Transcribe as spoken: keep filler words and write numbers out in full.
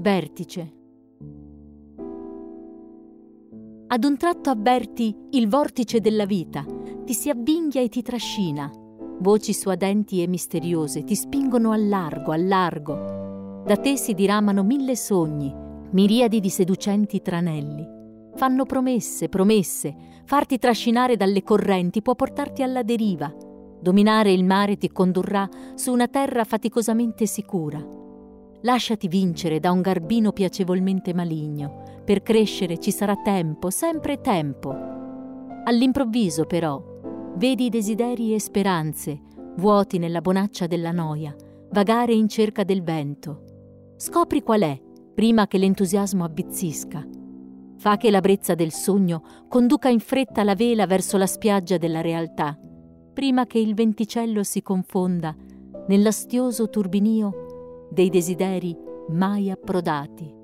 Vertice. Ad un tratto avverti il vortice della vita, ti si avvinghia e ti trascina. Voci suadenti e misteriose ti spingono al largo, al largo. Da te si diramano mille sogni, miriadi di seducenti tranelli. Fanno promesse, promesse. Farti trascinare dalle correnti può portarti alla deriva. Dominare il mare ti condurrà su una terra faticosamente sicura. Lasciati vincere da un garbino piacevolmente maligno. Per crescere ci sarà tempo, sempre tempo. All'improvviso, però, vedi desideri e speranze, vuoti nella bonaccia della noia, vagare in cerca del vento. Scopri qual è, prima che l'entusiasmo avvizzisca. Fa che la brezza del sogno conduca in fretta la vela verso la spiaggia della realtà, prima che il venticello si confonda nell'astioso turbinio dei desideri mai approdati.